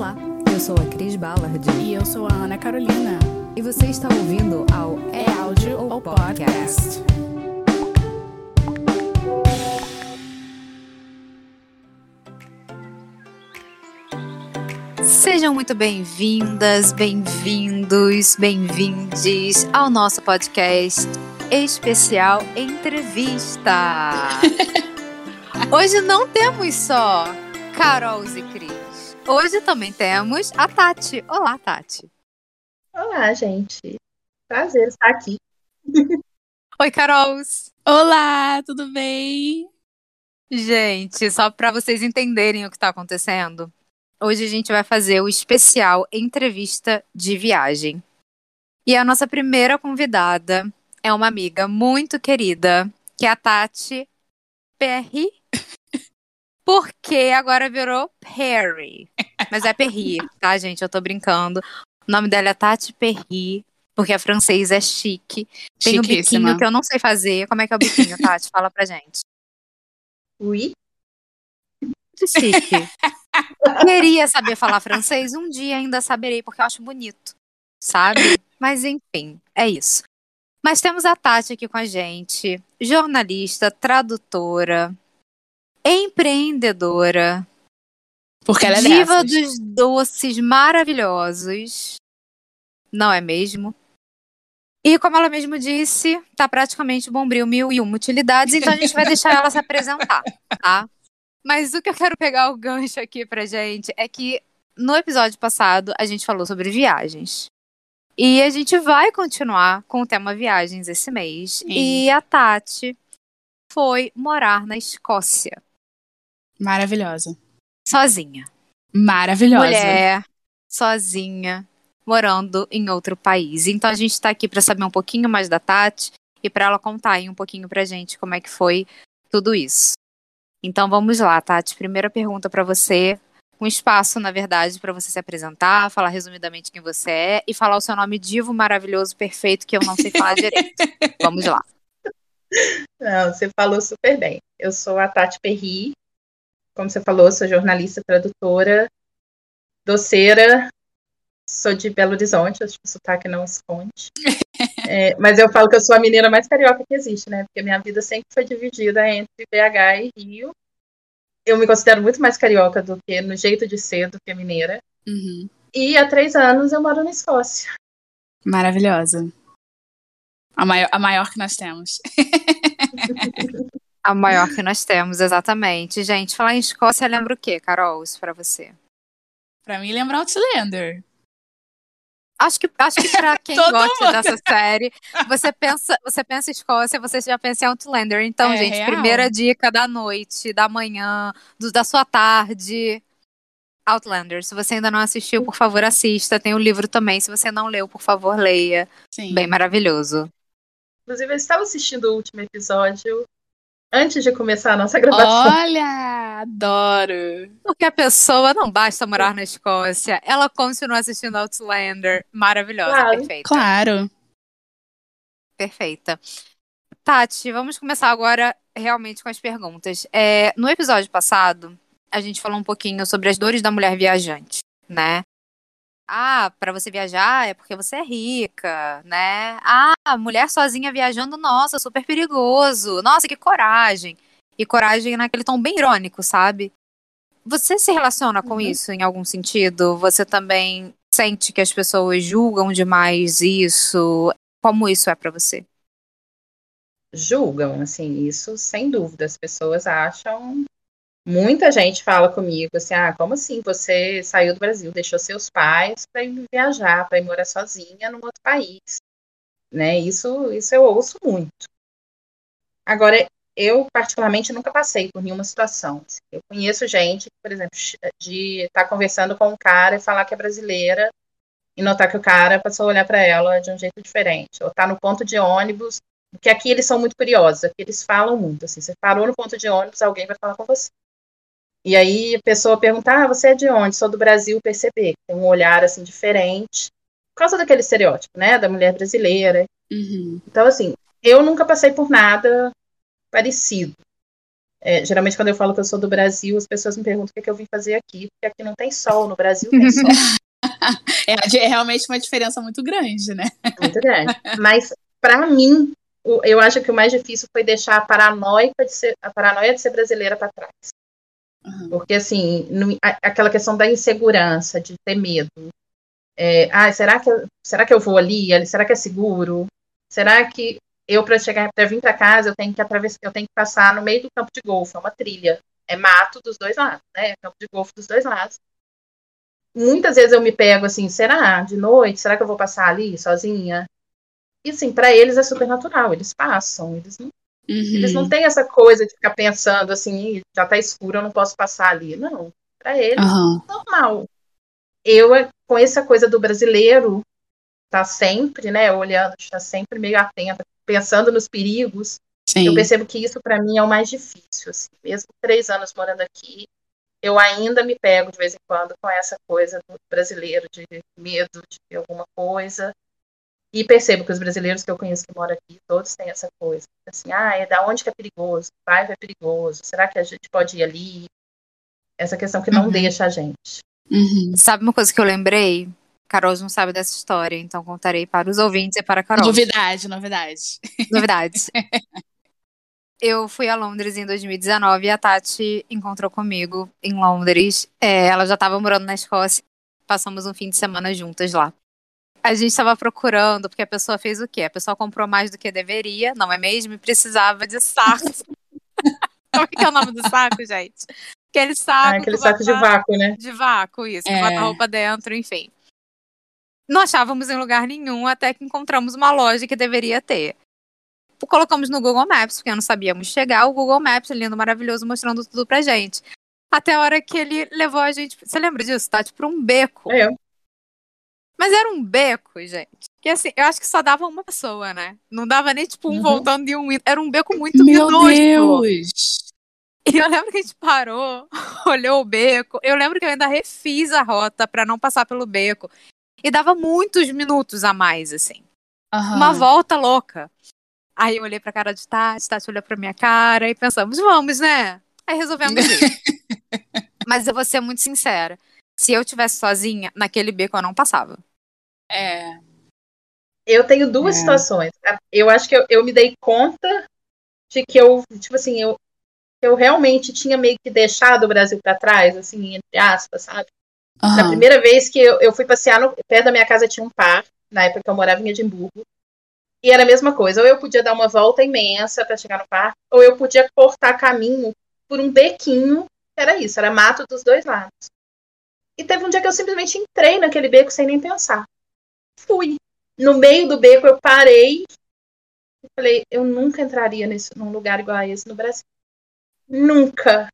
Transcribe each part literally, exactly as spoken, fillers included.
Olá, eu sou a Cris Ballard. E eu sou a Ana Carolina. E você está ouvindo ao É Áudio ou Podcast. Sejam muito bem-vindas, bem-vindos, bem-vindes ao nosso podcast especial Entrevista. Hoje não temos só Carol e Cris. Hoje também temos a Tati. Olá, Tati. Olá, gente. Prazer estar aqui. Oi, Carol. Olá, tudo bem? Gente, só para vocês entenderem o que está acontecendo, hoje a gente vai fazer o especial Entrevista de Viagem. E a nossa primeira convidada é uma amiga muito querida, que é a Tati Perry. Porque agora virou Perry. Mas é Perry, tá, gente? Eu tô brincando. O nome dela é Tati Perry, porque a francês é chique. Tem o biquinho que eu não sei fazer. Como é que é o biquinho, Tati? Fala pra gente. Oui. Muito chique. Queria saber falar francês, um dia ainda saberei, porque eu acho bonito, sabe? Mas enfim, é isso. Mas temos a Tati aqui com a gente, jornalista, tradutora, empreendedora, Porque ela é diva dessas. dos doces maravilhosos, não é mesmo? E como ela mesmo disse, tá praticamente Bombril mil e uma utilidades, então a gente vai deixar ela se apresentar, tá? Mas o que eu quero pegar o gancho aqui pra gente é que no episódio passado a gente falou sobre viagens. E a gente vai continuar com o tema viagens esse mês. Sim. E a Tati foi morar na Escócia. Maravilhosa. Sozinha. Maravilhosa. Mulher, sozinha, morando em outro país. Então a gente tá aqui pra saber um pouquinho mais da Tati e pra ela contar aí um pouquinho pra gente como é que foi tudo isso. Então vamos lá, Tati. Primeira pergunta pra você. Um espaço, na verdade, pra você se apresentar, falar resumidamente quem você é e falar o seu nome divo, maravilhoso, perfeito, que eu não sei falar direito. Vamos lá. Não, você falou super bem. Eu sou a Tati Perry. Como você falou, sou jornalista, tradutora, doceira. Sou de Belo Horizonte, acho que o sotaque não esconde. É, mas eu falo que eu sou a mineira mais carioca que existe, né? Porque minha vida sempre foi dividida entre B H e Rio. Eu me considero muito mais carioca do que no jeito de ser do que mineira. Uhum. E há três anos eu moro na Escócia. Maravilhosa. A maior, a maior que nós temos. A maior que nós temos, exatamente. Gente, falar em Escócia lembra o quê, Carol? Isso pra você? Pra mim, lembra Outlander. Acho que, acho que pra quem Todo gosta mundo. dessa série, você pensa, você pensa em Escócia, você já pensa em Outlander. Então, É gente, real. primeira dica da noite, da manhã, do, da sua tarde, Outlander. Se você ainda não assistiu, por favor, assista. Tem o livro também. Se você não leu, por favor, leia. Sim. Bem maravilhoso. Inclusive, eu estava assistindo o último episódio antes de começar a nossa gravação. Olha, adoro. Porque a pessoa não basta morar na Escócia, ela continua assistindo Outlander. Maravilhosa, Claro. perfeita. Claro. Perfeita. Tati, vamos começar agora realmente com as perguntas. É, no episódio passado, a gente falou um pouquinho sobre as dores da mulher viajante, né? Ah, para você viajar é porque você é rica, né? Ah, mulher sozinha viajando, nossa, super perigoso. Nossa, que coragem. E coragem naquele tom bem irônico, sabe? Você se relaciona com Uhum. isso em algum sentido? Você também sente que as pessoas julgam demais isso? Como isso é pra você? Julgam, assim, isso sem dúvida. As pessoas acham. Muita gente fala comigo assim: ah, como assim você saiu do Brasil, deixou seus pais para ir viajar, para ir morar sozinha num outro país, né? Isso, isso eu ouço muito. Agora, eu particularmente nunca passei por nenhuma situação. Eu conheço gente, por exemplo, de estar conversando com um cara e falar que é brasileira e notar que o cara passou a olhar para ela de um jeito diferente, ou tá no ponto de ônibus, porque aqui eles são muito curiosos, aqui eles falam muito, assim, você parou no ponto de ônibus, alguém vai falar com você. E aí a pessoa pergunta, ah, você é de onde? Sou do Brasil, perceber que tem um olhar, assim, diferente, por causa daquele estereótipo, né, da mulher brasileira. Uhum. Então, assim, eu nunca passei por nada parecido. É, geralmente, quando eu falo que eu sou do Brasil, as pessoas me perguntam o que, é que eu vim fazer aqui, porque aqui não tem sol, no Brasil tem sol. É, é realmente uma diferença muito grande, né? Muito grande. Mas, para mim, eu acho que o mais difícil foi deixar a, paranoica de ser, a paranoia de ser brasileira para trás. Uhum. Porque, assim, no, aquela questão da insegurança, de ter medo. É, ah, será que, eu, será que eu vou ali? Será que é seguro? Será que eu, para chegar, para vir para casa, eu tenho que atravessar, eu tenho que passar no meio do campo de golfe, é uma trilha. É mato dos dois lados, né? É campo de golfe dos dois lados. Muitas vezes eu me pego assim, será? De noite? Será que eu vou passar ali sozinha? E assim, para eles é super natural, eles passam, eles não, uhum. eles não têm essa coisa de ficar pensando assim, já tá escuro, eu não posso passar ali. Não, para eles uhum. é normal. Eu, com essa coisa do brasileiro, tá sempre, né, olhando, está sempre meio atenta, pensando nos perigos. Sim. Eu percebo que isso para mim é o mais difícil, assim. Mesmo três anos morando aqui, eu ainda me pego de vez em quando com essa coisa do brasileiro, de medo de alguma coisa. E percebo que os brasileiros que eu conheço que moram aqui, todos têm essa coisa. Assim, ah, é da onde que é perigoso? O bairro é perigoso. Será que a gente pode ir ali? Essa questão que não uhum. deixa a gente. Uhum. Sabe uma coisa que eu lembrei? Carol não sabe dessa história, então contarei para os ouvintes e para a Carol. Novidade, novidade. Novidades. Eu fui a Londres em dois mil e dezenove e a Tati encontrou comigo em Londres. É, ela já estava morando na Escócia. Passamos um fim de semana juntas lá. A gente estava procurando, porque a pessoa fez o quê? A pessoa comprou mais do que deveria, não é mesmo? E precisava de sacos. Como é que é o nome do saco, gente? Aquele saco. Ah, aquele saco de vácuo, né? De vácuo, isso. É. Bota a roupa dentro, enfim. Não achávamos em lugar nenhum, até que encontramos uma loja que deveria ter. Colocamos no Google Maps, porque não sabíamos chegar. O Google Maps, lindo, maravilhoso, mostrando tudo pra gente. Até a hora que ele levou a gente... Você lembra disso, Tati? Pra um beco. É. Mas era um beco, gente. Que assim, eu acho que só dava uma pessoa, né? Não dava nem tipo um uhum. voltando e um indo. Era um beco muito Meu minúsculo. Deus! E eu lembro que a gente parou, olhou o beco. Eu lembro que eu ainda refiz a rota pra não passar pelo beco. E dava muitos minutos a mais, assim. Uhum. Uma volta louca. Aí eu olhei pra cara de Tati, Tati olhou pra minha cara e pensamos, vamos, né? Aí resolvemos ir. Mas eu vou ser muito sincera. Se eu tivesse sozinha, naquele beco eu não passava. É. Eu tenho duas é. situações. Eu acho que eu, eu me dei conta de que eu, tipo assim, eu, eu realmente tinha meio que deixado o Brasil pra trás, assim, entre aspas, sabe? Uhum. Na primeira vez que eu, eu fui passear, no, perto da minha casa tinha um parque, na época que eu morava em Edimburgo. E era a mesma coisa, ou eu podia dar uma volta imensa para chegar no parque, ou eu podia cortar caminho por um bequinho, era isso, era mato dos dois lados. E teve um dia que eu simplesmente entrei naquele beco sem nem pensar. Fui. No meio do beco eu parei e falei, eu nunca entraria nesse, num lugar igual a esse no Brasil. Nunca.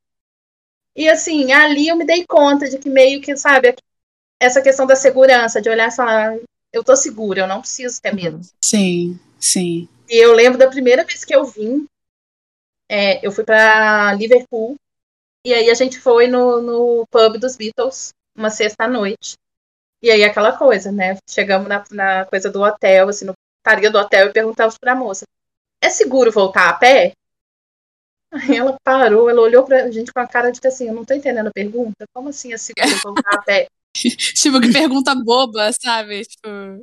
E assim, ali eu me dei conta de que meio que, sabe, essa questão da segurança, de olhar e falar... Eu tô segura, eu não preciso ter medo. Sim, sim. E eu lembro da primeira vez que eu vim, é, eu fui pra Liverpool, e aí a gente foi no, no pub dos Beatles, uma sexta-noite. E aí aquela coisa, né? Chegamos na, na coisa do hotel, assim, no portaria do hotel, e perguntamos pra moça, é seguro voltar a pé? Aí ela parou, ela olhou pra gente com a cara de que assim, eu não tô entendendo a pergunta, como assim é seguro voltar a pé? Tipo, que pergunta boba, sabe? Tipo...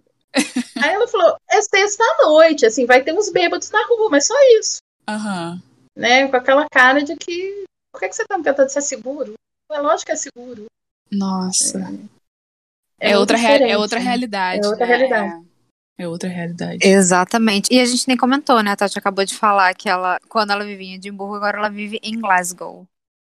Aí ela falou, é sexta-noite, assim, vai ter uns bêbados na rua, mas só isso. Uhum. Né? Com aquela cara de que, por que, que você tá me perguntando se é seguro? É lógico que é seguro. Nossa. É, é, é, outra, rea- é outra realidade. É outra né? realidade. É, é outra realidade. Exatamente. E a gente nem comentou, né? A Tati acabou de falar que ela, quando ela vivia em Edimburgo, agora ela vive em Glasgow.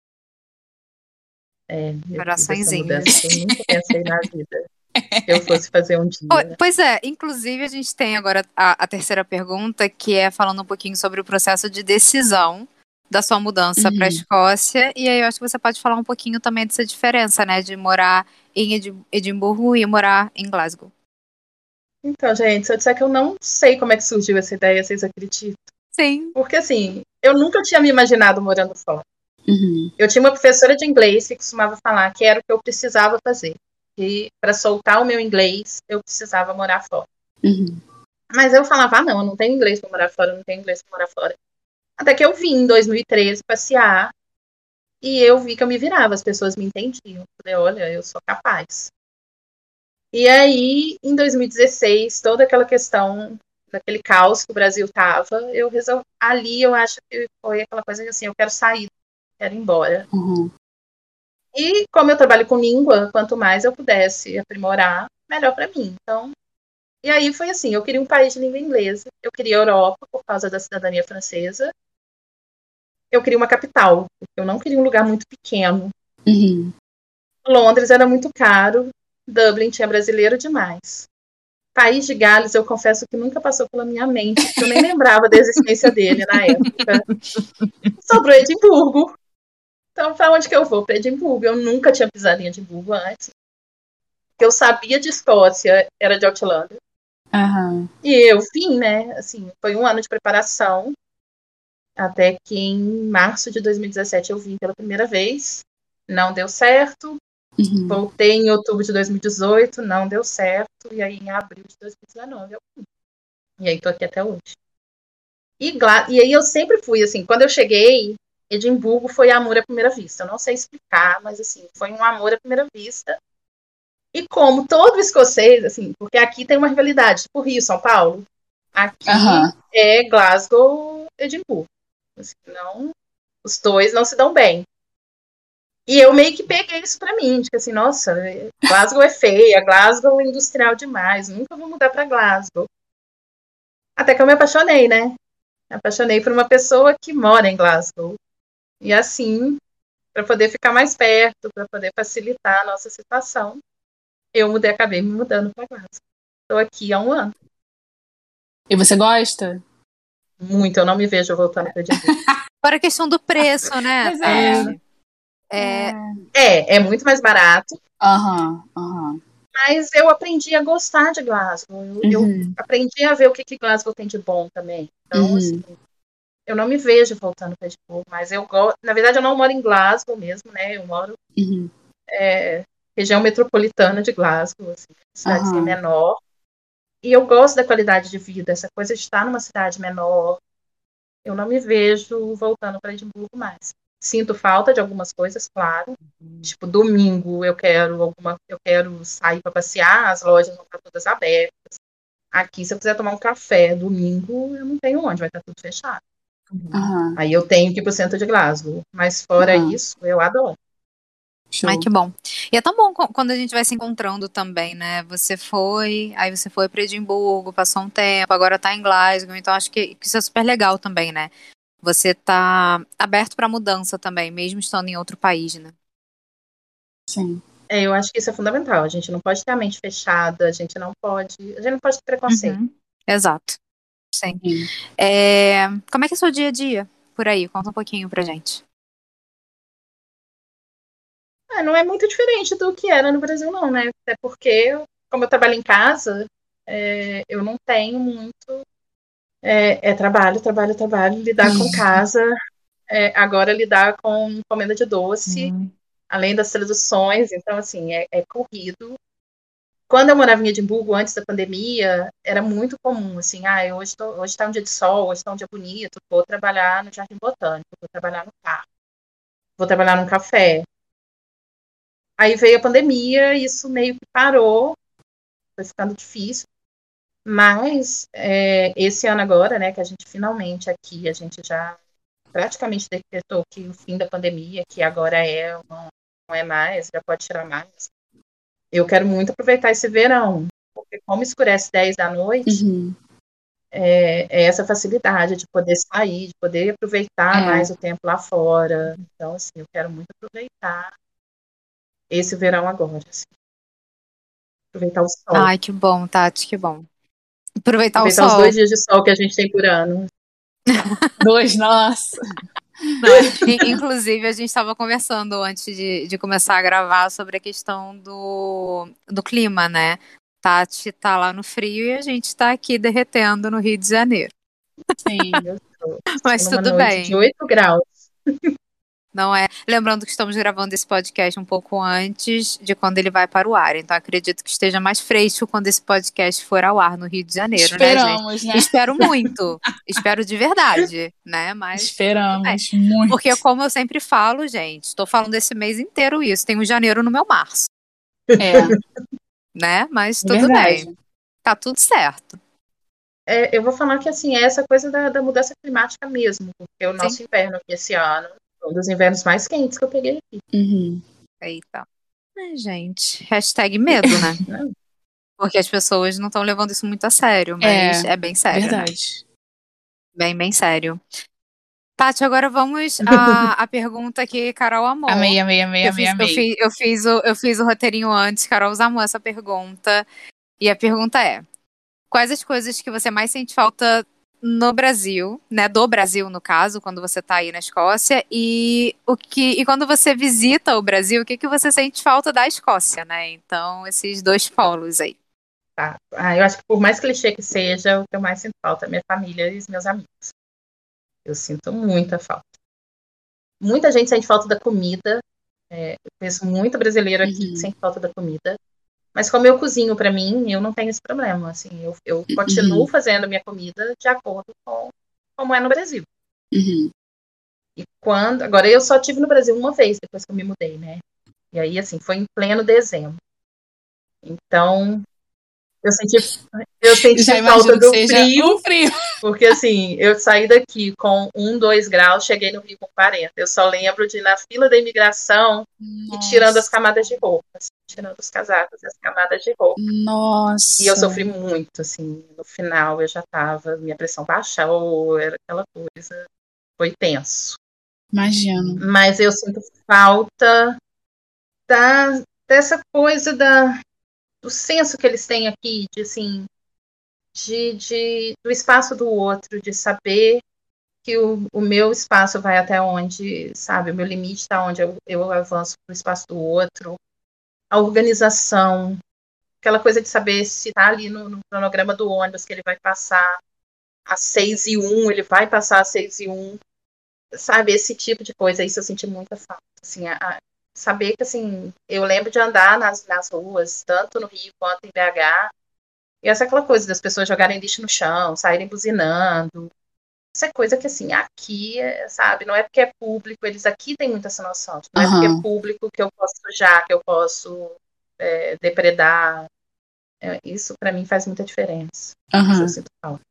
É, Coraçõezinhos. Eu nunca pensei na vida. Se eu fosse fazer um dia. Né? Pois é, inclusive a gente tem agora a, a terceira pergunta, que é falando um pouquinho sobre o processo de decisão da sua mudança uhum. para a Escócia. E aí eu acho que você pode falar um pouquinho também dessa diferença, né? De morar em Edimburgo e morar em Glasgow. Então, gente, se eu disser que eu não sei como é que surgiu essa ideia, vocês acreditam? Sim. Porque assim, eu nunca tinha me imaginado morando fora. Uhum. Eu tinha uma professora de inglês que costumava falar que era o que eu precisava fazer. E para soltar o meu inglês, eu precisava morar fora. Uhum. Mas eu falava, ah, não, eu não tenho inglês para morar fora, eu não tenho inglês para morar fora. Até que eu vim em dois mil e treze passear e eu vi que eu me virava, as pessoas me entendiam. Eu falei, olha, eu sou capaz. E aí, em dois mil e dezesseis, toda aquela questão daquele caos que o Brasil tava, eu resolvi, ali eu acho que foi aquela coisa que assim, eu quero sair, quero ir embora. Uhum. E como eu trabalho com língua, quanto mais eu pudesse aprimorar, melhor para mim. Então, e aí foi assim, eu queria um país de língua inglesa, eu queria a Europa por causa da cidadania francesa, eu queria uma capital, porque eu não queria um lugar muito pequeno. Uhum. Londres era muito caro, Dublin tinha brasileiro demais. País de Gales, eu confesso que nunca passou pela minha mente, porque eu nem lembrava da existência dele na época. Sobrou Edimburgo. Então, para onde que eu vou? Para Edimburgo. Eu nunca tinha pisado em Edimburgo antes. O que eu sabia de Escócia era de Outlander. Uhum. E eu vim, né? Assim, foi um ano de preparação. Até que em março de dois mil e dezessete eu vim pela primeira vez. Não deu certo. Uhum. Voltei em outubro de dois mil e dezoito, não deu certo. E aí, em abril de dois mil e dezenove, eu fui. E aí, tô aqui até hoje. E, e aí, eu sempre fui, assim, quando eu cheguei, Edimburgo foi amor à primeira vista. Eu não sei explicar, mas, assim, foi um amor à primeira vista. E como todo escocês, assim, porque aqui tem uma rivalidade, tipo Rio, São Paulo. Aqui Uhum. é Glasgow, Edimburgo. Assim, não, os dois não se dão bem. E eu meio que peguei isso pra mim, de que assim, nossa, Glasgow é feia, Glasgow é industrial demais, nunca vou mudar pra Glasgow. Até que eu me apaixonei, né? Me apaixonei por uma pessoa que mora em Glasgow. E assim, para poder ficar mais perto, para poder facilitar a nossa situação, eu mudei, acabei me mudando para Glasgow. Estou aqui há um ano. E você gosta? Muito, eu não me vejo voltando para Edimburgo. Para a questão do preço, né, Pois é. Tati? É, É, é muito mais barato. Aham, aham. Mas eu aprendi a gostar de Glasgow. Eu, eu Uhum. aprendi a ver o que, que Glasgow tem de bom também. Então, Uhum. assim, eu não me vejo voltando para Edimburgo, mas eu gosto. Na verdade, eu não moro em Glasgow mesmo, né? Eu moro Uhum. é, região metropolitana de Glasgow, assim, cidadezinha Aham. menor. E eu gosto da qualidade de vida, essa coisa de estar numa cidade menor. Eu não me vejo voltando para Edimburgo mais. Sinto falta de algumas coisas, claro. Tipo, domingo eu quero alguma, eu quero sair para passear, as lojas vão estar todas abertas. Aqui, se eu quiser tomar um café domingo, eu não tenho onde, vai estar tudo fechado. Aham. Aí eu tenho que ir pro centro de Glasgow. Mas fora Aham. isso, eu adoro. Show. ai, que bom. E é tão bom co- quando a gente vai se encontrando também, né? Você foi, aí você foi para Edimburgo, passou um tempo, agora tá em Glasgow, então acho que, que isso é super legal também, né? Você tá aberto para mudança também, mesmo estando em outro país, né? Sim. É, eu acho que isso é fundamental. A gente não pode ter a mente fechada, a gente não pode. A gente não pode ter preconceito. Uhum. Exato. Sim. Sim. É, como é que é o seu dia a dia por aí? Conta um pouquinho pra gente. Ah, não é muito diferente do que era no Brasil, não, né? Até porque, como eu trabalho em casa, é, eu não tenho muito. É, é trabalho, trabalho, trabalho, lidar com casa. É, agora lidar com encomenda de doce, Hum. além das traduções. Então, assim, é, é corrido. Quando eu morava em Edimburgo, antes da pandemia, era muito comum, assim, ah, hoje, tô, hoje tá um dia de sol, hoje tá um dia bonito, vou trabalhar no Jardim Botânico, vou trabalhar no parque, vou trabalhar num café. Aí veio a pandemia, isso meio que parou, foi ficando difícil. Mas é, esse ano agora, né, que a gente finalmente aqui, a gente já praticamente decretou que o fim da pandemia, que agora é uma, não é mais, já pode tirar mais. Eu quero muito aproveitar esse verão, porque como escurece dez da noite, Uhum. é, é essa facilidade de poder sair, de poder aproveitar É. mais o tempo lá fora. Então, assim, eu quero muito aproveitar esse verão agora, assim. Aproveitar o sol. Ai, que bom, Tati, que bom. Aproveitar o Aproveitar os sol. dois dias de sol que a gente tem por ano. Dois, nossa. Não, é. I- Inclusive, a gente estava conversando antes de, de começar a gravar sobre a questão do, do clima, né? Tati tá lá no frio e a gente tá aqui derretendo no Rio de Janeiro. Sim. Eu estou Mas numa tudo noite de bem. oito graus. Não é. Lembrando que estamos gravando esse podcast um pouco antes de quando ele vai para o ar. Então acredito que esteja mais fresco quando esse podcast for ao ar no Rio de Janeiro, Esperamos, né, gente? né? Espero muito. Espero de verdade, né? Mas Esperamos é. muito. Porque como eu sempre falo, gente, estou falando esse mês inteiro isso. Tem o janeiro no meu março. É. Né? Mas tudo Verdade. bem. Tá tudo certo. É, eu vou falar que assim, é essa coisa da, da mudança climática mesmo, porque o nosso Sim. inverno aqui esse ano é um dos invernos mais quentes que eu peguei aqui. Uhum. Eita. Ai, gente. Hashtag medo, né? Não. Porque as pessoas não estão levando isso muito a sério, mas é, É, bem sério, né? Verdade. Bem, bem sério. Tati, agora vamos à, à pergunta que Carol amou. Amei, amei, amei, Eu amei, fiz, eu, amei. fiz, eu, fiz o, eu fiz o roteirinho antes, Carol amou essa pergunta. E a pergunta é: quais as coisas que você mais sente falta no Brasil, né? Do Brasil, no caso, quando você tá aí na Escócia, e o que e quando você visita o Brasil, o que, que você sente falta da Escócia, né? Então, esses dois polos aí. Tá. Ah, eu acho que por mais clichê que seja, o que eu mais sinto falta é minha família e os meus amigos. Eu sinto muita falta. Muita gente sente falta da comida. É, eu conheço muito brasileiro aqui Uhum. que sente falta da comida. Mas como eu cozinho pra mim, eu não tenho esse problema. Assim, eu, eu continuo Uhum. fazendo minha comida de acordo com como é no Brasil. Uhum. E quando, agora eu só tive no Brasil uma vez depois que eu me mudei, né? E aí assim, foi em pleno dezembro. Então, eu senti eu senti Já falta imagino que do seja frio, um frio. porque assim, eu saí daqui com um, dois graus, cheguei no Rio com quarenta. Eu só lembro de ir na fila da imigração e tirando as Nossa. camadas de roupa, assim, tirando os casacos e as camadas de roupa. E eu Nossa. sofri muito, assim, no final eu já tava, minha pressão baixou, era aquela coisa, foi tenso. Imagino. Mas eu sinto falta da, dessa coisa da, do senso que eles têm aqui, de assim, de, de, do espaço do outro, de saber que o, o meu espaço vai até onde, sabe, o meu limite está onde eu, eu avanço para o espaço do outro, a organização, aquela coisa de saber se está ali no, no cronograma do ônibus que ele vai passar às seis e um, ele vai passar às seis e um, sabe, esse tipo de coisa, isso eu senti muita falta, assim, a, a saber que, assim, eu lembro de andar nas, nas ruas, tanto no Rio quanto em B H, e essa é aquela coisa das pessoas jogarem lixo no chão, saírem buzinando, essa é coisa que, assim, aqui, sabe, não é porque é público, eles aqui têm muita essa noção, não é porque Uhum. é público que eu posso sujar, que eu posso é, depredar, é, isso pra mim faz muita diferença, Uhum. isso eu sinto falta.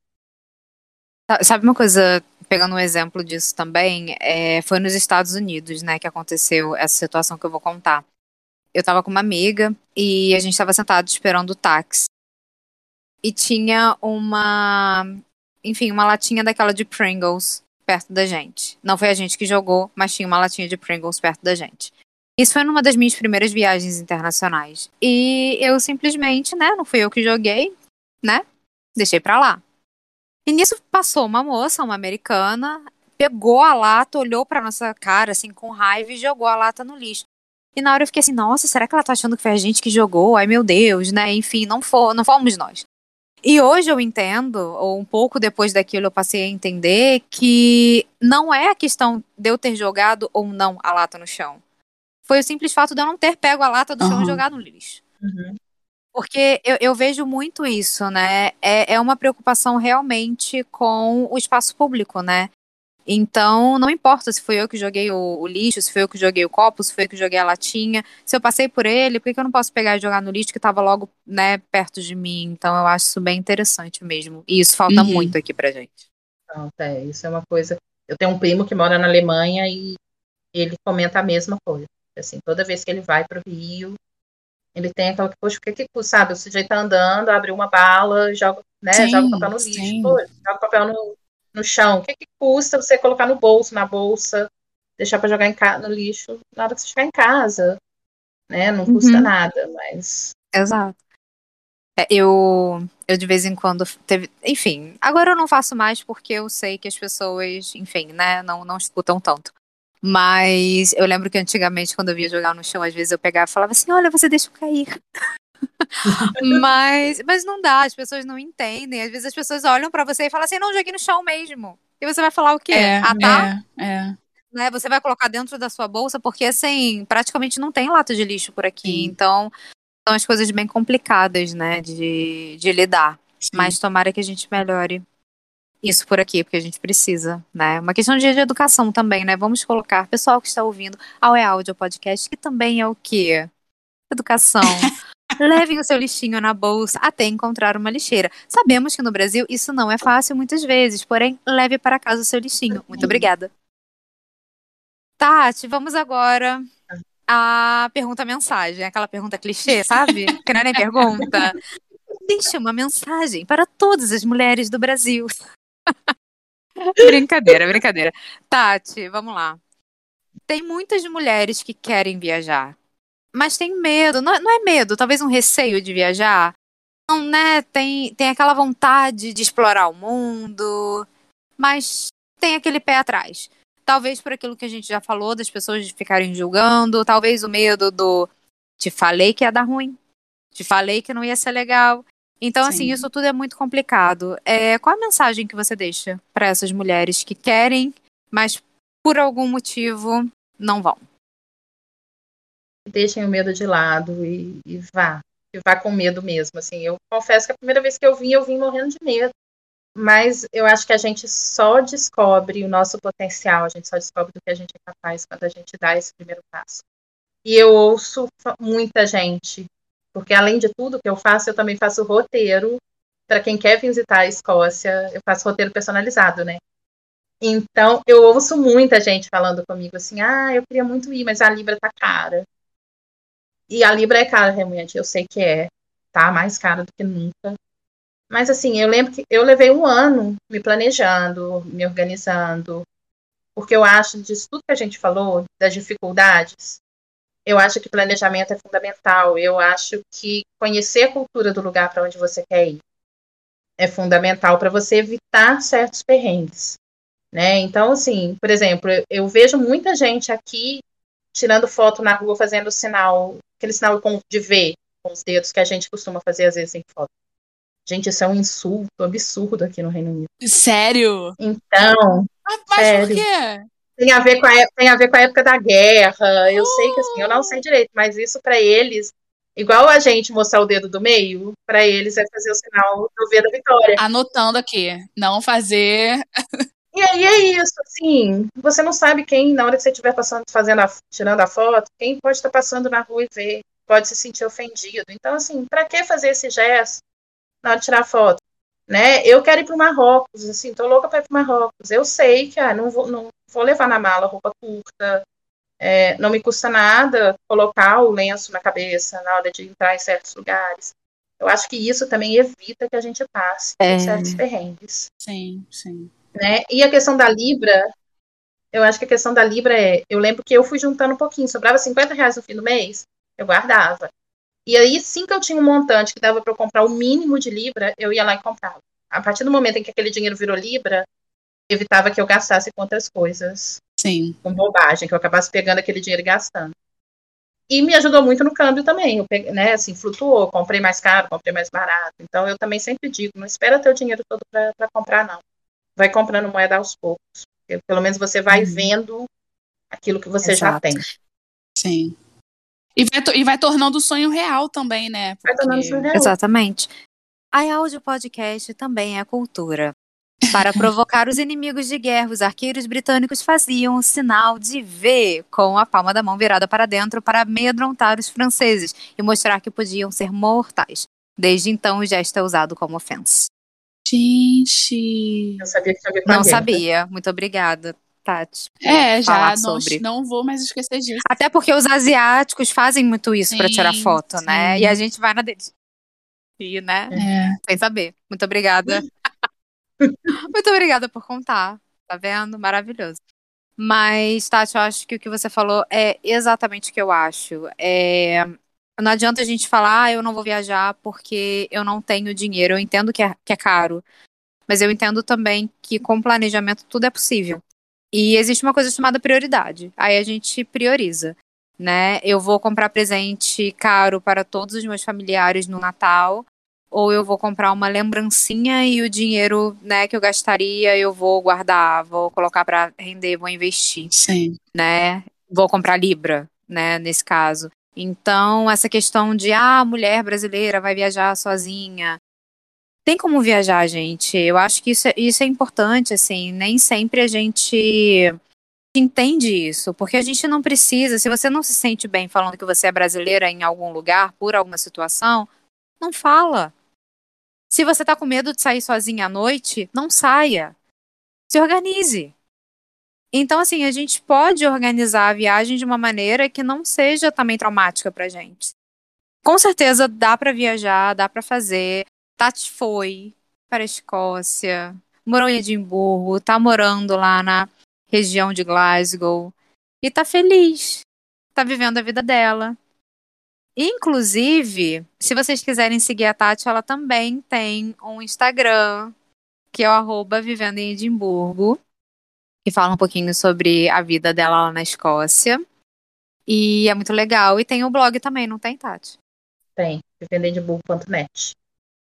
Sabe uma coisa, pegando um exemplo disso também, é, foi nos Estados Unidos, né, que aconteceu essa situação que eu vou contar. Eu tava com uma amiga e a gente tava sentado esperando o táxi. E tinha uma, enfim, uma latinha daquela de Pringles perto da gente. Não foi a gente que jogou, mas tinha uma latinha de Pringles perto da gente. Isso foi numa das minhas primeiras viagens internacionais. E eu simplesmente, né, não fui eu que joguei, né, deixei pra lá. E nisso passou uma moça, uma americana, pegou a lata, olhou pra nossa cara, assim, com raiva e jogou a lata no lixo. E na hora eu fiquei assim, nossa, será que ela tá achando que foi a gente que jogou? Ai, meu Deus, né? Enfim, não, for, não fomos nós. E hoje eu entendo, ou um pouco depois daquilo eu passei a entender, que não é a questão de eu ter jogado ou não a lata no chão. Foi o simples fato de eu não ter pego a lata do chão Uhum. e jogado no lixo. Uhum. Porque eu, eu vejo muito isso, né? É, é uma preocupação realmente com o espaço público, né? Então, não importa se foi eu que joguei o, o lixo, se foi eu que joguei o copo, se foi eu que joguei a latinha. Se eu passei por ele, por que, que eu não posso pegar e jogar no lixo que estava logo, né, perto de mim? Então, eu acho isso bem interessante mesmo. E isso falta Uhum. muito aqui pra gente. Então, é, isso é uma coisa. Eu tenho um primo que mora na Alemanha e ele comenta a mesma coisa. Assim, toda vez que ele vai para o Rio, ele tem aquela, poxa, o que que custa, sabe? O sujeito tá andando, abre uma bala, joga, né, joga o Sim, papel no lixo, sim. pô, joga o papel no, no chão. O que que custa você colocar no bolso, na bolsa, deixar para jogar em ca- no lixo na hora que você chegar em casa, né? Não custa Uhum. nada, mas Exato. É, eu, eu de vez em quando teve, enfim, agora eu não faço mais porque eu sei que as pessoas, enfim, né, não, não escutam tanto. Mas eu lembro que antigamente, quando eu via jogar no chão, às vezes eu pegava e falava assim, olha, você deixa eu cair. Mas, mas não dá, as pessoas não entendem. Às vezes as pessoas olham pra você e falam assim, não, joguei no chão mesmo. E você vai falar o quê? É, Ah, tá? é, é. né, você vai colocar dentro da sua bolsa, porque assim, praticamente não tem lata de lixo por aqui, Sim. então são as coisas bem complicadas, né, de, de lidar. Sim. Mas tomara que a gente melhore isso por aqui, porque a gente precisa, né? Uma questão de, de educação também, né? Vamos colocar, pessoal que está ouvindo, ao É Áudio Podcast, que também é o quê? Educação. Levem o seu lixinho na bolsa até encontrar uma lixeira. Sabemos que no Brasil isso não é fácil muitas vezes, porém, leve para casa o seu lixinho. Muito obrigada. Tati, vamos agora à pergunta-mensagem. Aquela pergunta clichê, sabe? Que não é nem pergunta. Deixe uma mensagem para todas as mulheres do Brasil. Brincadeira, brincadeira. Tati, vamos lá. Tem muitas mulheres que querem viajar, mas tem medo. Não, não é medo, talvez um receio de viajar. Não, né? Tem, tem aquela vontade de explorar o mundo, mas tem aquele pé atrás. Talvez por aquilo que a gente já falou, das pessoas ficarem julgando, talvez o medo do te falei que ia dar ruim, te falei que não ia ser legal. Então, assim, Sim. isso tudo é muito complicado. É, qual a mensagem que você deixa para essas mulheres que querem, mas por algum motivo não vão? Deixem o medo de lado e, e vá. E vá com medo mesmo. Assim, eu confesso que a primeira vez que eu vim, eu vim morrendo de medo. Mas eu acho que a gente só descobre o nosso potencial, a gente só descobre do que a gente é capaz quando a gente dá esse primeiro passo. E eu ouço muita gente, porque além de tudo que eu faço, eu também faço roteiro para quem quer visitar a Escócia, eu faço roteiro personalizado, né? Então, eu ouço muita gente falando comigo assim, ah, eu queria muito ir, mas a Libra tá cara. E a Libra é cara, realmente, eu sei que é, tá mais cara do que nunca. Mas assim, eu lembro que eu levei um ano me planejando, me organizando, porque eu acho, disso tudo que a gente falou, das dificuldades, eu acho que planejamento é fundamental. Eu acho que conhecer a cultura do lugar para onde você quer ir é fundamental para você evitar certos perrengues, né? Então, assim, por exemplo, eu, eu vejo muita gente aqui tirando foto na rua, fazendo sinal, aquele sinal de V com os dedos que a gente costuma fazer às vezes em foto. Gente, isso é um insulto absurdo aqui no Reino Unido. Sério? Então, Ah, mas sério. por quê? Tem a ver com a, tem a ver com a época da guerra. Eu sei que assim, eu não sei direito, mas isso para eles, igual a gente mostrar o dedo do meio, para eles é fazer o sinal do V da vitória. Anotando aqui, não fazer. E aí é isso, assim, você não sabe quem, na hora que você estiver passando, fazendo a, tirando a foto, quem pode estar passando na rua e ver, pode se sentir ofendido. Então, assim, para que fazer esse gesto na hora de tirar a foto? Né? Eu quero ir para o Marrocos, assim, tô louca para ir para o Marrocos. Eu sei que ah, não, vou, não vou levar na mala roupa curta, é, não me custa nada colocar o lenço na cabeça na hora de entrar em certos lugares. Eu acho que isso também evita que a gente passe É. por certos perrengues. Sim, sim. Né? E a questão da Libra, eu acho que a questão da Libra é, eu lembro que eu fui juntando um pouquinho, sobrava cinquenta reais no fim do mês, eu guardava. E aí, sim que eu tinha um montante que dava para eu comprar o mínimo de Libra, eu ia lá e comprava. A partir do momento em que aquele dinheiro virou Libra, evitava que eu gastasse com outras coisas. Sim. Com bobagem, que eu acabasse pegando aquele dinheiro e gastando. E me ajudou muito no câmbio também. Eu peguei, né, assim, flutuou, comprei mais caro, comprei mais barato. Então, eu também sempre digo, não espera ter o dinheiro todo para comprar, não. Vai comprando moeda aos poucos. Porque, pelo menos você vai Uhum. vendo aquilo que você Exato. já tem. Sim. E vai, to- e vai tornando o sonho real também, né? Vai tornando Porque... surreal. Exatamente. A Áudio Podcast também é cultura. Para provocar os inimigos de guerra, os arqueiros britânicos faziam o sinal de V com a palma da mão virada para dentro para amedrontar os franceses e mostrar que podiam ser mortais. Desde então, o gesto é usado como ofensa. Gente. Eu sabia que tinha a ver com a Não guerra. sabia. Muito obrigada, Tati. por É, já falar não, sobre. não vou mais esquecer disso. Até porque os asiáticos fazem muito isso para tirar Sim, foto, né? sim. E a gente vai na deles. E, né? É. Sem saber. Muito obrigada. Muito obrigada por contar. Tá vendo? Maravilhoso. Mas, Tati, eu acho que o que você falou é exatamente o que eu acho. É... Não adianta a gente falar, ah, eu não vou viajar porque eu não tenho dinheiro. Eu entendo que é, que é caro. Mas eu entendo também que com planejamento tudo é possível. E existe uma coisa chamada prioridade. Aí a gente prioriza, né? Eu vou comprar presente caro para todos os meus familiares no Natal, ou eu vou comprar uma lembrancinha e o dinheiro, né, que eu gastaria eu vou guardar, vou colocar para render, vou investir, Sim. né? Vou comprar Libra, né, nesse caso. Então, essa questão de, ah, a mulher brasileira vai viajar sozinha. Tem como viajar, gente. Eu acho que isso é, isso é importante, assim. Nem sempre a gente entende isso, porque a gente não precisa, se você não se sente bem falando que você é brasileira em algum lugar, por alguma situação, não fala. Se você tá com medo de sair sozinha à noite, não saia. Se organize. Então, assim, a gente pode organizar a viagem de uma maneira que não seja também traumática pra gente. Com certeza dá pra viajar, dá pra fazer. Tati foi para a Escócia, morou em Edimburgo, tá morando lá na região de Glasgow e tá feliz, tá vivendo a vida dela. Inclusive, se vocês quiserem seguir a Tati, ela também tem um Instagram, que é o arroba Vivendo em Edimburgo, que fala um pouquinho sobre a vida dela lá na Escócia. E é muito legal. E tem o blog também, não tem, Tati? Tem, vivendo edimburgo ponto net.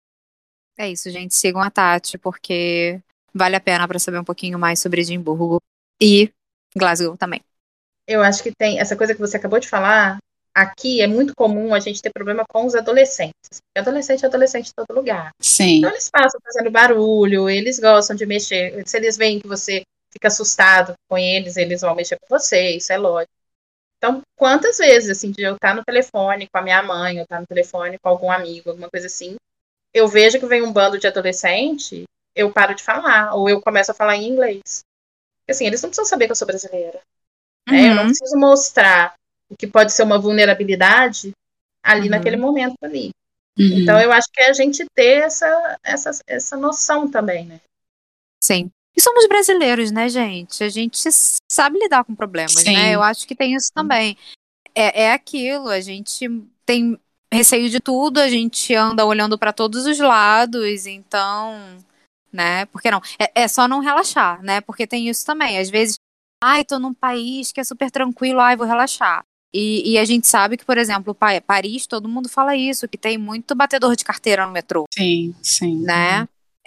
É isso, gente. Sigam a Tati, porque vale a pena para saber um pouquinho mais sobre Edimburgo e Glasgow também. Eu acho que tem essa coisa que você acabou de falar. Aqui é muito comum a gente ter problema com os adolescentes. Adolescente é adolescente em todo lugar. Sim. Então eles passam fazendo barulho, eles gostam de mexer. Se eles veem que você fica assustado com eles, eles vão mexer com você, isso é lógico. Então, quantas vezes, assim, de eu estar no telefone com a minha mãe, eu estar no telefone com algum amigo, alguma coisa assim, eu vejo que vem um bando de adolescente, eu paro de falar, ou eu começo a falar em inglês. Porque, assim, eles não precisam saber que eu sou brasileira. Uhum. Né? Eu não preciso mostrar o que pode ser uma vulnerabilidade ali Uhum. naquele momento ali. Uhum. Então, eu acho que é a gente ter essa, essa, essa noção também, né? Sim. E somos brasileiros, né, gente? A gente sabe lidar com problemas, Sim. né? Eu acho que tem isso também. É, é aquilo, a gente tem receio de tudo, a gente anda olhando para todos os lados, então, né? Por que não? É, é só não relaxar, né? Porque tem isso também. Às vezes, ai, tô num país que é super tranquilo, ai, vou relaxar. E, e a gente sabe que, por exemplo, Paris, todo mundo fala isso, que tem muito batedor de carteira no metrô. Sim, sim. Né?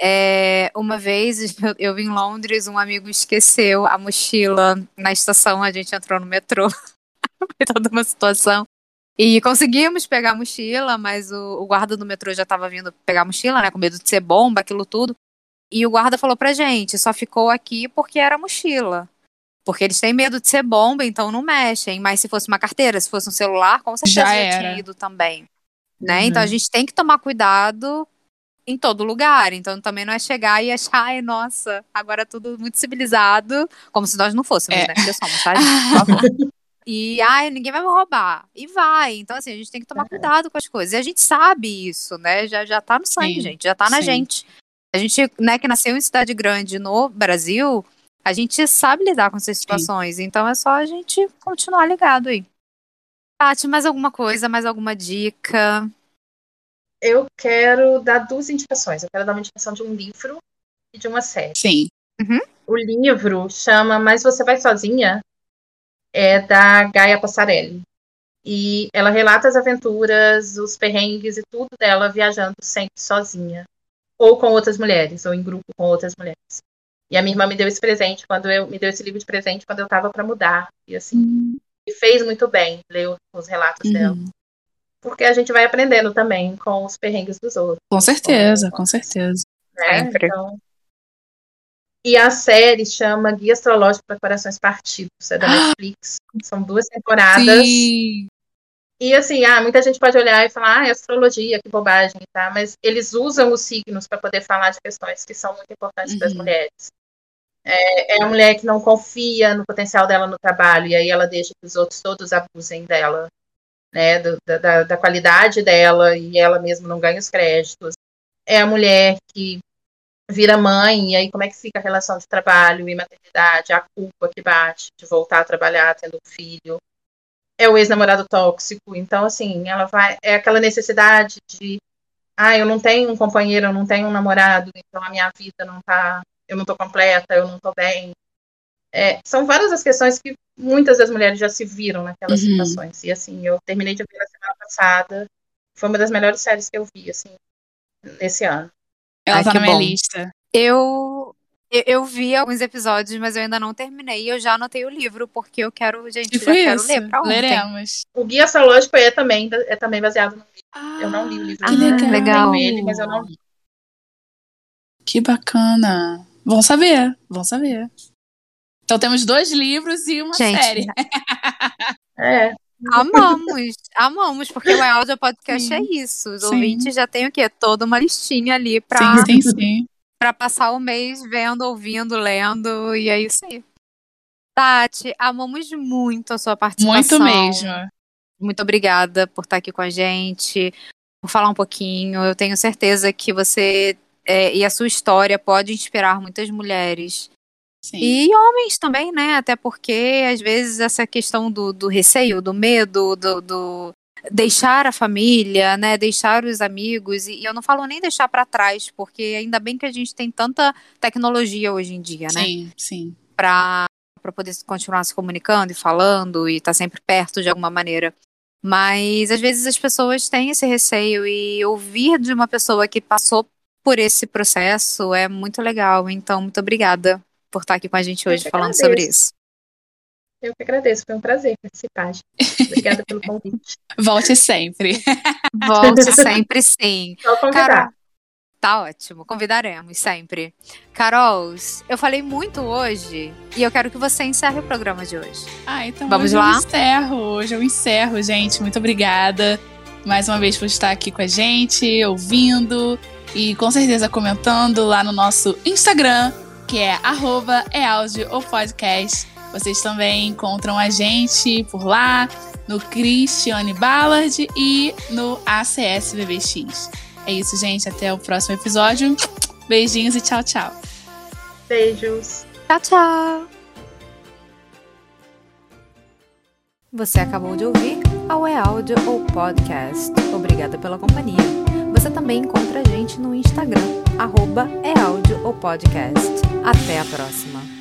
É, uma vez eu, eu vim em Londres, um amigo esqueceu a mochila na estação, a gente entrou no metrô. Foi toda uma situação. E conseguimos pegar a mochila, mas o, o guarda do metrô já estava vindo pegar a mochila, né? Com medo de ser bomba, aquilo tudo. E o guarda falou pra gente, só ficou aqui porque era mochila. Porque eles têm medo de ser bomba, então não mexem. Mas se fosse uma carteira, se fosse um celular, com certeza Já já, era. tinha ido também. Né? Uhum. Então a gente tem que tomar cuidado em todo lugar. Então também não é chegar e achar, ai, nossa, agora é tudo muito civilizado, como se nós não fôssemos, É. né? Porque somos, tá, gente? Por favor. E, ai, ninguém vai me roubar. E vai. Então, assim, a gente tem que tomar cuidado com as coisas. E a gente sabe isso, né? Já, já tá no sangue, Sim, gente. Já tá na sim. gente. A gente, né, que nasceu em cidade grande no Brasil, a gente sabe lidar com essas situações. Sim. Então é só a gente continuar ligado aí. Tati, mais alguma coisa? Mais alguma dica? Eu quero dar duas indicações. Eu quero dar uma indicação de um livro e de uma série. Sim. Uhum. O livro chama Mas Você Vai Sozinha? É da Gaia Passarelli. E ela relata as aventuras, os perrengues e tudo dela viajando sempre sozinha. Ou com outras mulheres, ou em grupo com outras mulheres. E a minha irmã me deu esse presente, quando eu me deu esse livro de presente quando eu estava para mudar. E assim, Uhum. me fez muito bem ler os relatos Uhum. dela. Porque a gente vai aprendendo também com os perrengues dos outros. Com certeza, com, com certeza. Né? Sempre. Então... E a série chama Guia Astrológico para Corações Partidos, é da Netflix. São duas temporadas. Sim. E assim, ah, muita gente pode olhar e falar, ah, é astrologia, que bobagem, tá? Mas eles usam os signos para poder falar de questões que são muito importantes Uhum. para as mulheres. É, é a mulher que não confia no potencial dela no trabalho, e aí ela deixa que os outros todos abusem dela, né? Do, da, da qualidade dela, e ela mesma não ganha os créditos. É a mulher que vira mãe, e aí como é que fica a relação de trabalho e maternidade, a culpa que bate de voltar a trabalhar tendo um filho. É o ex-namorado tóxico, então assim, ela vai, é aquela necessidade de, ah, eu não tenho um companheiro, eu não tenho um namorado, então a minha vida não tá, eu não tô completa, eu não tô bem. É, são várias as questões que muitas das mulheres já se viram naquelas Uhum. situações, e assim, eu terminei de ver na semana passada, foi uma das melhores séries que eu vi, assim, nesse ano. Ela Ai, tá que na minha bom. lista. Eu, eu, eu vi alguns episódios, mas eu ainda não terminei. E eu já anotei o livro, porque eu quero, gente, Tipo já quero isso. ler pra ontem. Leremos. O Guia Astrológico é também, é também baseado no livro. Ah, Eu não li o livro que ainda. legal. legal. Tenho ele, mas eu não li. Que bacana. Vão saber, vão saber. Então temos dois livros e uma Gente, série. É. amamos, amamos, porque o Áudio Podcast Sim, é isso. Os sim. ouvintes já têm o quê? Toda uma listinha ali pra, Sim, sim, sim. pra passar o mês vendo, ouvindo, lendo, e é isso aí. Tati, amamos muito a sua participação. Muito mesmo. Muito obrigada por estar aqui com a gente, por falar um pouquinho. Eu tenho certeza que você é, e a sua história pode inspirar muitas mulheres. Sim. E homens também, né? Até porque, às vezes, essa questão do, do receio, do medo, do, do deixar a família, né? Deixar os amigos. E eu não falo nem deixar para trás, porque ainda bem que a gente tem tanta tecnologia hoje em dia, né? Sim, sim. Para para poder continuar se comunicando e falando e estar tá sempre perto de alguma maneira. Mas, às vezes, as pessoas têm esse receio e ouvir de uma pessoa que passou por esse processo é muito legal. Então, muito obrigada por estar aqui com a gente hoje falando agradeço. sobre isso. Eu que agradeço, foi um prazer participar. Obrigada pelo convite. Volte sempre. Volte sempre, sim. Só convidar. Carol, tá ótimo, convidaremos sempre. Carol, eu falei muito hoje e eu quero que você encerre o programa de hoje. Ah, então Vamos hoje lá? eu encerro. Hoje eu encerro, gente. Muito obrigada mais uma vez por estar aqui com a gente, ouvindo e com certeza comentando lá no nosso Instagram, que é arroba eaudiopodcast. Vocês também encontram a gente por lá, no Cristiane Ballard e no A C S B B X. É isso, gente. Até o próximo episódio. Beijinhos e tchau, tchau. Beijos. Tchau, tchau. Você acabou de ouvir ao É Áudio ou Podcast. Obrigada pela companhia. Você também encontra a gente no Instagram, arroba É Áudio ou Podcast. Até a próxima.